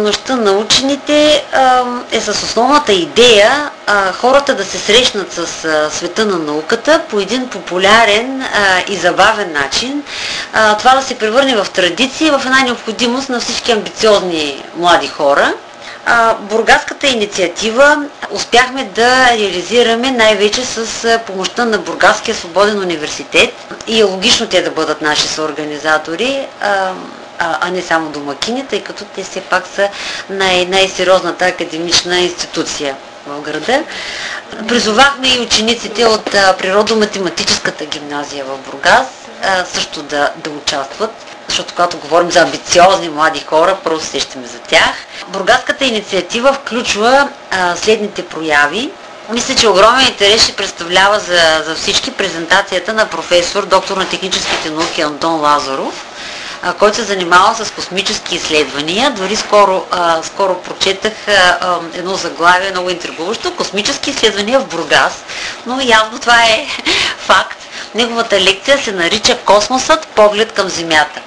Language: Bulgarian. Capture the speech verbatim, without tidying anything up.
Нощта на учените е с основната идея хората да се срещнат с света на науката по един популярен и забавен начин. Това да се превърне в традиция, в една необходимост на всички амбициозни млади хора. Бургаската инициатива успяхме да реализираме най-вече с помощта на Бургаския свободен университет и е логично те да бъдат наши съорганизатори, а не само домакини, тъй като те все пак са най- най-сериозната академична институция в града. Призовахме и учениците от Природо-математическата гимназия в Бургас също да, да участват, защото когато говорим за амбициозни млади хора, първо сещаме за тях. Бургаската инициатива включва а, следните прояви. Мисля, че огромен интерес ще представлява за, за всички презентацията на професор, доктор на техническите науки Антон Лазаров, а, който се занимава с космически изследвания. Дори скоро, а, скоро прочетах а, едно заглавие, много интригуващо: космически изследвания в Бургас, но явно това е факт. Неговата лекция се нарича "Космосът – поглед към Земята".